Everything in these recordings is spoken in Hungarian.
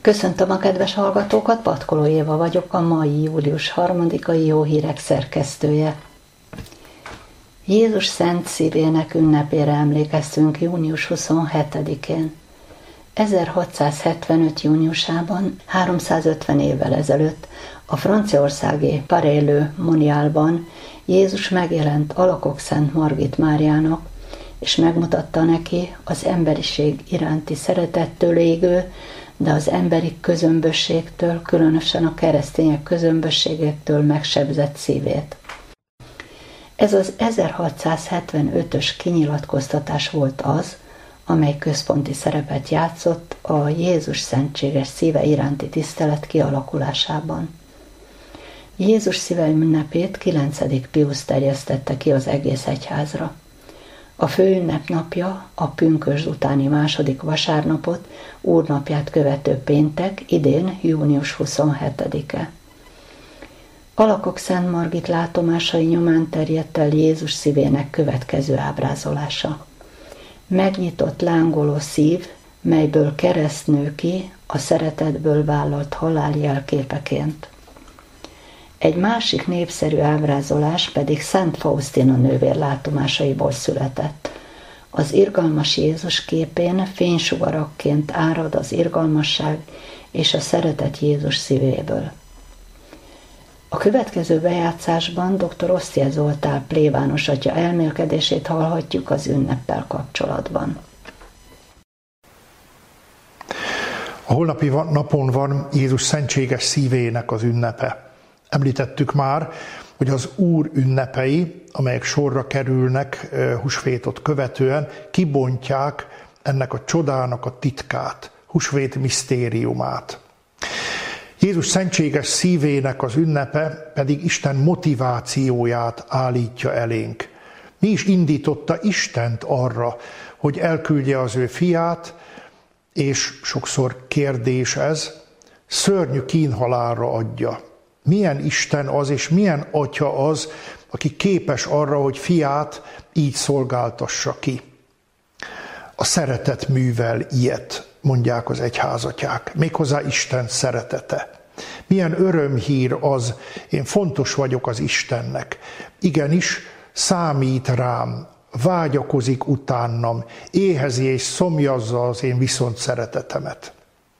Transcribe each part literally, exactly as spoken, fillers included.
Köszöntöm a kedves hallgatókat, Patkoló Éva vagyok, a mai július harmadikai Jó Hírek szerkesztője. Jézus Szent Szívének ünnepére emlékeztünk június huszonhetedikén. ezerhatszázhetvenöt júniusában, háromszázötven évvel ezelőtt a franciaországi Paray-le-Monialban Jézus megjelent Alakok Szent Margit Máriának, és megmutatta neki az emberiség iránti szeretettől égő, de az emberi közömbösségtől, különösen a keresztények közömbösségektől megsebzett szívét. Ez az ezerhatszázhetvenötös kinyilatkoztatás volt az, amely központi szerepet játszott a Jézus szentséges szíve iránti tisztelet kialakulásában. Jézus szíve ünnepét kilencedik Piusz terjesztette ki az egész egyházra. A főünnep napja a pünkösd utáni második vasárnapot, úrnapját követő péntek, idén június huszonhetedike. Alakok Szent Margit látomásai nyomán terjedt el Jézus szívének következő ábrázolása. Megnyitott lángoló szív, melyből kereszt nő ki, a szeretetből vállalt halál jelképeként. Egy másik népszerű ábrázolás pedig Szent Faustina nővér látomásaiból született. Az irgalmas Jézus képén fénysugarakként árad az irgalmasság és a szeretet Jézus szívéből. A következő bejátszásban dr. Osztye Zoltán plébános atya elmélkedését hallhatjuk az ünneppel kapcsolatban. A holnapi napon van Jézus szentséges szívének az ünnepe. Említettük már, hogy az Úr ünnepei, amelyek sorra kerülnek húsvétot követően, kibontják ennek a csodának a titkát, húsvét misztériumát. Jézus szentséges szívének az ünnepe pedig Isten motivációját állítja elénk. Mi is indította Istent arra, hogy elküldje az ő fiát, és sokszor kérdés ez, szörnyű kínhalálra adja. Milyen Isten az, és milyen Atya az, aki képes arra, hogy fiát így szolgáltassa ki. A szeretet művel ilyet, mondják az egyházatyák, méghozzá Isten szeretete. Milyen örömhír az, én fontos vagyok az Istennek. Igenis, számít rám, vágyakozik utánam, éhezi és szomjazza az én viszont szeretetemet.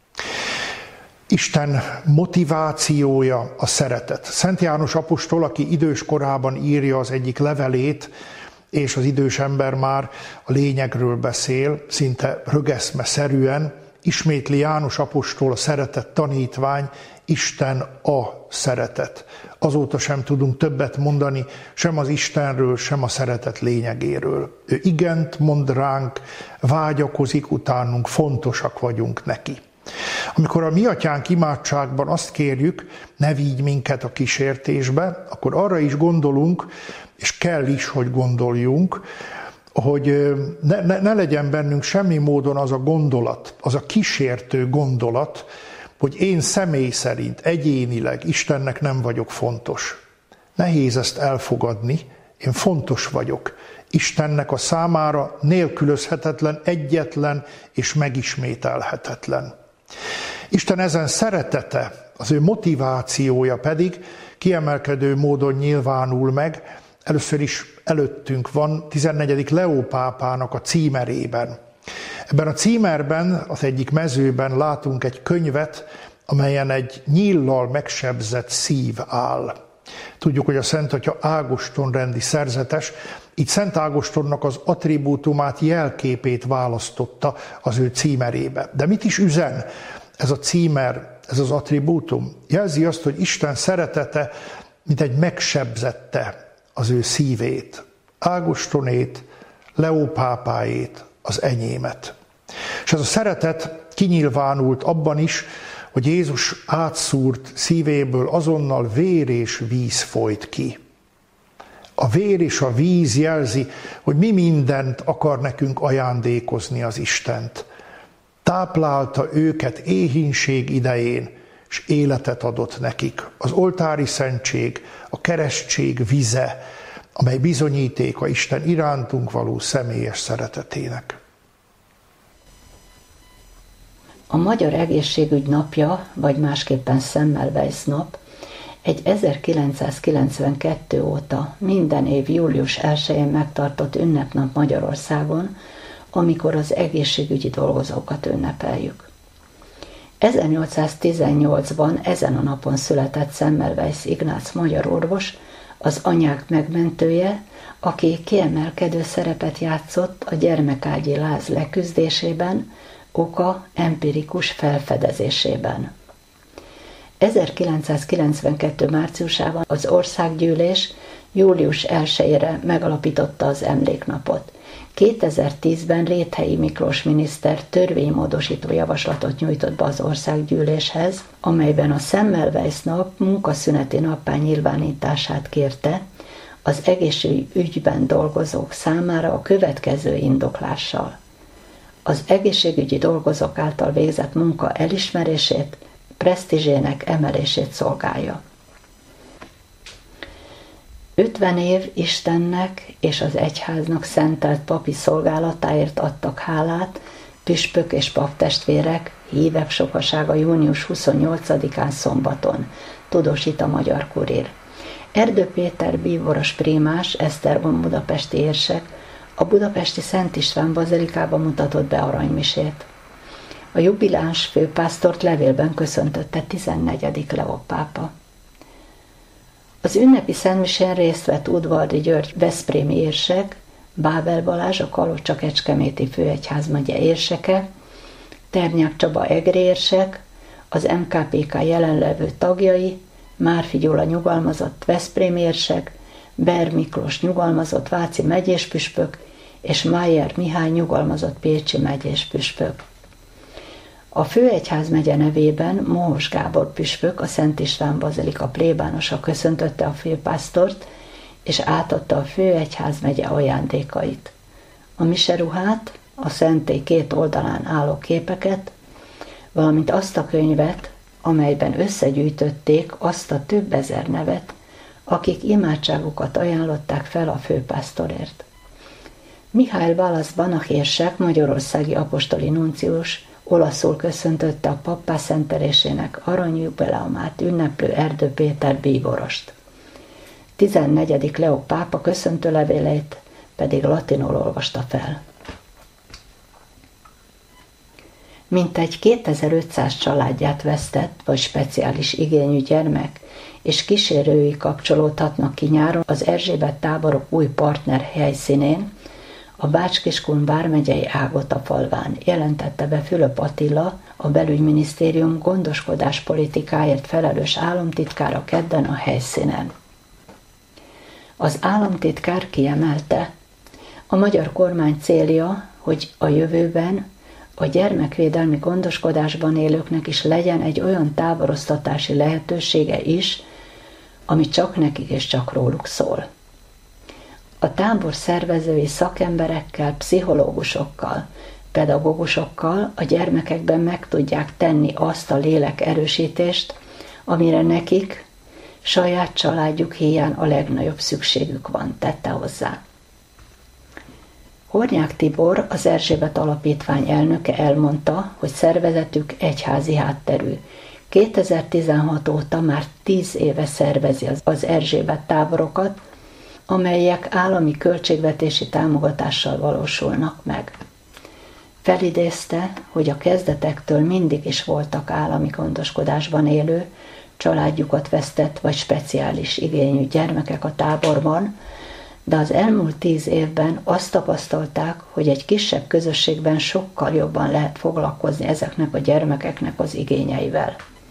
Isten motivációja a szeretet. Szent János apostol, aki idős korában írja az egyik levelét, és az idős ember már a lényegről beszél, szinte rögeszmeszerűen, ismétli János apostol, a szeretet tanítvány, Isten a szeretet. Azóta sem tudunk többet mondani sem az Istenről, sem a szeretet lényegéről. Ő igent mond ránk, vágyakozik utánunk, fontosak vagyunk neki. Amikor a mi atyánk imádságban azt kérjük, ne vigy minket a kísértésbe, akkor arra is gondolunk, és kell is, hogy gondoljunk, hogy ne, ne, ne legyen bennünk semmi módon az a gondolat, az a kísértő gondolat, hogy én személy szerint, egyénileg Istennek nem vagyok fontos. Nehéz ezt elfogadni, én fontos vagyok. Istennek a számára nélkülözhetetlen, egyetlen és megismételhetetlen. Isten ezen szeretete, az ő motivációja pedig kiemelkedő módon nyilvánul meg, először is előttünk van tizennegyedik Leó pápának a címerében. Ebben a címerben, az egyik mezőben látunk egy könyvet, amelyen egy nyíllal megsebzett szív áll. Tudjuk, hogy a Szent Atya Ágoston rendi szerzetes, így Szent Ágostonnak az attribútumát, jelképét választotta az ő címerébe. De mit is üzen ez a címer, ez az attribútum? Jelzi azt, hogy Isten szeretete, mint egy megsebzette az ő szívét, Ágostonét, Leó pápáét, az enyémet. És ez a szeretet kinyilvánult abban is, hogy Jézus átszúrt szívéből azonnal vér és víz folyt ki. A vér és a víz jelzi, hogy mi mindent akar nekünk ajándékozni az Istent. Táplálta őket éhínség idején, és életet adott nekik. Az oltári szentség, a keresztség vize, amely bizonyítéka Isten irántunk való személyes szeretetének. A Magyar Egészségügy napja, vagy másképpen Semmelweis nap, egy ezerkilencszázkilencvenkettő óta minden év július elsején megtartott ünnepnap Magyarországon, amikor az egészségügyi dolgozókat ünnepeljük. ezernyolcszáztizennyolcban ezen a napon született Semmelweis Ignác magyar orvos, az anyák megmentője, aki kiemelkedő szerepet játszott a gyermekágyi láz leküzdésében, oka empirikus felfedezésében. ezerkilencszázkilencvenkettő márciusában az országgyűlés július elsejére megalapította az emléknapot. kétezer-tízben Réthelyi Miklós miniszter törvénymódosító javaslatot nyújtott be az országgyűléshez, amelyben a Semmelweis nap munkaszüneti nappá nyilvánítását kérte az egészségügyben dolgozók számára a következő indoklással. Az egészségügyi dolgozók által végzett munka elismerését, presztízsének emelését szolgálja. ötven év Istennek és az egyháznak szentelt papi szolgálatáért adtak hálát püspök és paptestvérek, hívek sokasága június huszonnyolcadikán szombaton, tudósít a Magyar Kurír. Erdő Péter bíboros prímás, Esztergom budapesti érsek a budapesti Szent István bazilikában mutatott be aranymisét. A jubiláns főpásztort levélben köszöntötte tizennegyedik Leó pápa. Az ünnepi szentmisén részt vett Udvardi György veszprémi érsek, Bábel Balázs a Kalocsa-Kecskeméti főegyházmegye érseke, Ternyák Csaba egri érsek, az em ká pé ká jelenlevő tagjai, Márfi Gyula nyugalmazott veszprémi érsek, Ber Miklós nyugalmazott váci megyéspüspök, és Májer Mihály nyugalmazott pécsi megyéspüspök. A főegyházmegye nevében Mohos Gábor püspök, a Szent István bazilika plébánosa köszöntötte a főpásztort, és átadta a főegyházmegye ajándékait. A miseruhát, a szentély két oldalán álló képeket, valamint azt a könyvet, amelyben összegyűjtötték azt a több ezer nevet, akik imádságukat ajánlották fel a főpásztorért. Mihály Valasz Banach érsek, magyarországi apostoli nuncius, olaszul köszöntötte a pappá szentelésének aranyjubileumát ünneplő Erdő Péter bíborost. tizennegyedik Leó pápa köszöntőlevéleit pedig latinul olvasta fel. Mintegy kétezer-ötszáz családját vesztett vagy speciális igényű gyermek és kísérői kapcsolódhatnak ki nyáron az Erzsébet táborok új partner helyszínén, a Bács-Kiskun vármegyei Ágota falván, jelentette be Fülöp Attila, a belügyminisztérium gondoskodáspolitikáért felelős államtitkára kedden a helyszínen. Az államtitkár kiemelte, a magyar kormány célja, hogy a jövőben a gyermekvédelmi gondoskodásban élőknek is legyen egy olyan táboroztatási lehetősége is, ami csak nekik és csak róluk szól. A tábor szervezői szakemberekkel, pszichológusokkal, pedagógusokkal a gyermekekben meg tudják tenni azt a lélek erősítést, amire nekik, saját családjuk híján a legnagyobb szükségük van, tette hozzá. Hornyák Tibor, az Erzsébet Alapítvány elnöke elmondta, hogy szervezetük egyházi hátterű. kétezer-tizenhat óta már tíz éve szervezi az Erzsébet táborokat, amelyek állami költségvetési támogatással valósulnak meg. Felidézte, hogy a kezdetektől mindig is voltak állami gondoskodásban élő, családjukat vesztett vagy speciális igényű gyermekek a táborban, de az elmúlt tíz évben azt tapasztalták, hogy egy kisebb közösségben sokkal jobban lehet foglalkozni ezeknek a gyermekeknek az igényeivel.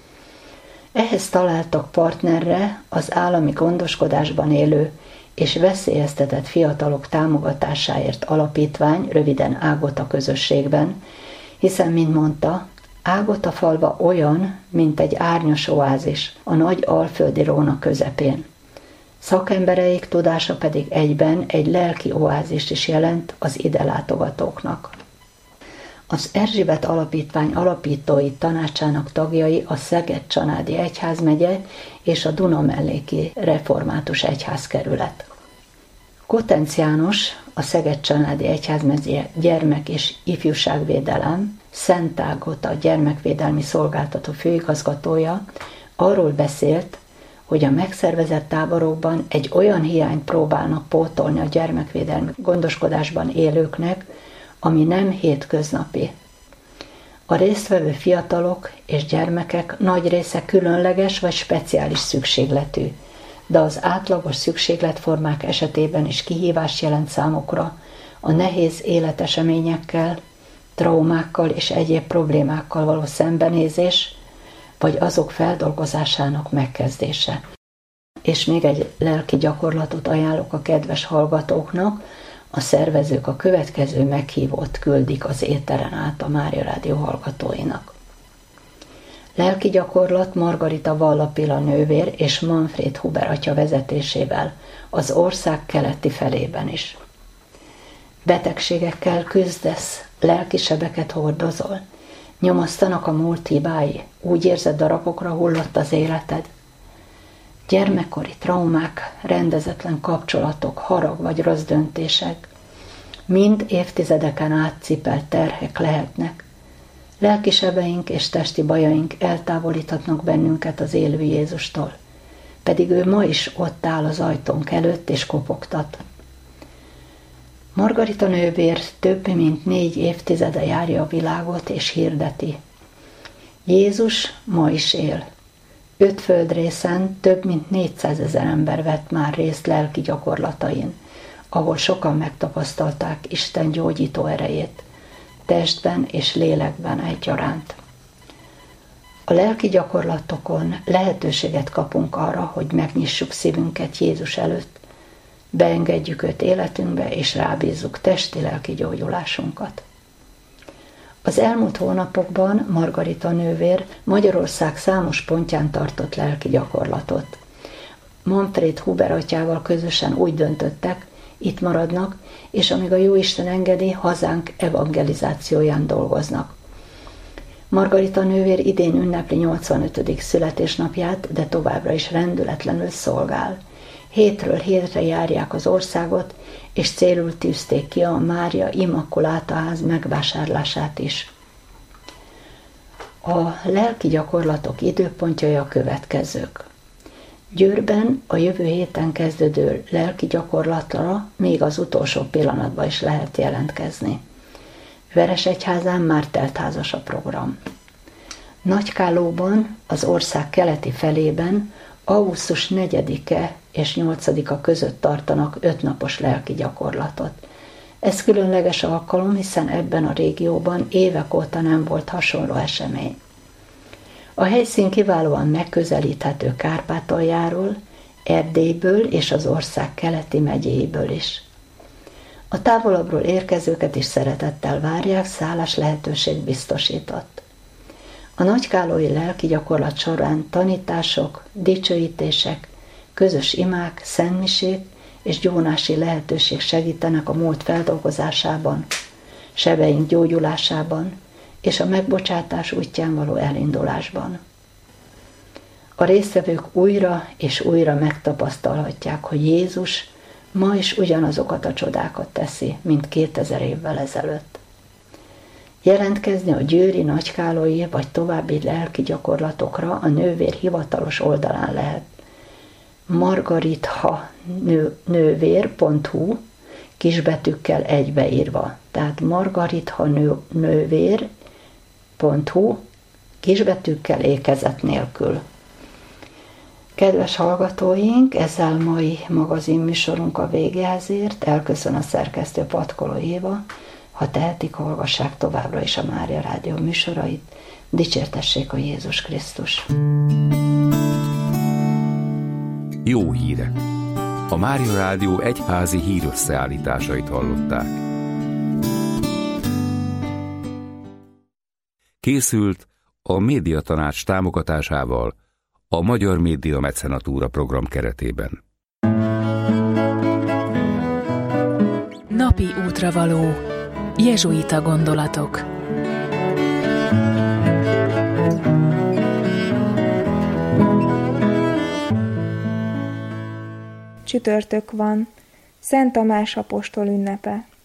Ehhez találtak partnerre az állami gondoskodásban élő és veszélyeztetett fiatalok támogatásáért alapítvány, röviden Ágota közösségben, hiszen, mint mondta, Ágota falva olyan, mint egy árnyas oázis a nagy alföldi Róna közepén. Szakembereik tudása pedig egyben egy lelki oázist is jelent az ide látogatóknak. Az Erzsébet Alapítvány alapítói tanácsának tagjai a Szeged-Csanádi Egyházmegye és a Dunamelléki Református Egyházkerület. Kottenc János, a Szeged Családi Egyházmegye gyermek- és ifjúságvédelem Szent Ágota gyermekvédelmi szolgáltató főigazgatója arról beszélt, hogy a megszervezett táborokban egy olyan hiányt próbálnak pótolni a gyermekvédelmi gondoskodásban élőknek, ami nem hétköznapi. A résztvevő fiatalok és gyermekek nagy része különleges vagy speciális szükségletű, de az átlagos szükségletformák esetében is kihívást jelent számukra a nehéz életeseményekkel, traumákkal és egyéb problémákkal való szembenézés, vagy azok feldolgozásának megkezdése. És még egy lelki gyakorlatot ajánlok a kedves hallgatóknak, a szervezők a következő meghívót küldik az éteren át a Mária Rádió hallgatóinak. Lelki gyakorlat Margarita Vallapila nővér és Manfred Huber atya vezetésével az ország keleti felében is. Betegségekkel küzdesz, lelki sebeket hordozol, nyomasztanak a múlt hibái, úgy érzed, darabokra hullott az életed. Gyermekkori traumák, rendezetlen kapcsolatok, harag vagy rossz döntések, mind évtizedeken át cipelt terhek lehetnek. Lelki sebeink és testi bajaink eltávolíthatnak bennünket az élő Jézustól, pedig ő ma is ott áll az ajtónk előtt és kopogtat. Margarita nővér több mint négy évtizede járja a világot és hirdeti. Jézus ma is él. Öt földrészen több mint négyszázezer ember vett már részt lelki gyakorlatain, ahol sokan megtapasztalták Isten gyógyító erejét, testben és lélekben egyaránt. A lelki gyakorlatokon lehetőséget kapunk arra, hogy megnyissuk szívünket Jézus előtt, beengedjük őt életünkbe, és rábízzuk testi-lelki gyógyulásunkat. Az elmúlt hónapokban Margarita nővér Magyarország számos pontján tartott lelki gyakorlatot. Manfred Huber atyával közösen úgy döntöttek, itt maradnak, és amíg a Jóisten engedi, hazánk evangelizációján dolgoznak. Margarita nővér idén ünnepli nyolcvanötödik születésnapját, de továbbra is rendületlenül szolgál. Hétről hétre járják az országot, és célul tűzték ki a Mária Immakuláta ház megvásárlását is. A lelki gyakorlatok időpontjai a következők. Győrben a jövő héten kezdődő lelki gyakorlatra még az utolsó pillanatban is lehet jelentkezni. Veresegyházán már teltházas a program. Nagykállóban, az ország keleti felében augusztus negyedike és nyolcadika között tartanak ötnapos lelki gyakorlatot. Ez különleges alkalom, hiszen ebben a régióban évek óta nem volt hasonló esemény. A helyszín kiválóan megközelíthető Kárpátaljáról, Erdélyből és az ország keleti megyéiből is. A távolabbról érkezőket is szeretettel várják, szállás lehetőség biztosított. A nagykállói lelki gyakorlat során tanítások, dicsőítések, közös imák, szentmisék és gyónási lehetőség segítenek a múlt feldolgozásában, sebeink gyógyulásában és a megbocsátás útján való elindulásban. A résztvevők újra és újra megtapasztalhatják, hogy Jézus ma is ugyanazokat a csodákat teszi, mint kétezer évvel ezelőtt. Jelentkezni a győri, nagykállói vagy további lelki gyakorlatokra a nővér hivatalos oldalán lehet. margaritha nővér pont hu kisbetűkkel egybeírva. Tehát margaritha nővér pont hu kisbetűkkel ékezet nélkül. Kedves hallgatóink, ezzel mai magazinműsorunk a végéhez ért. Elköszön a szerkesztő Patkoló Éva. Ha tehetik, hallgassák továbbra is a Mária Rádió műsorait. Dicsértessék a Jézus Krisztus! Jó hírek! A Mária Rádió egyházi hírösszeállításait hallották. Készült a Médiatanács támogatásával a Magyar Média Mecenatúra program keretében. Napi útravaló. Jezsuita gondolatok. Csütörtök van. Szent Tamás apostol ünnepe.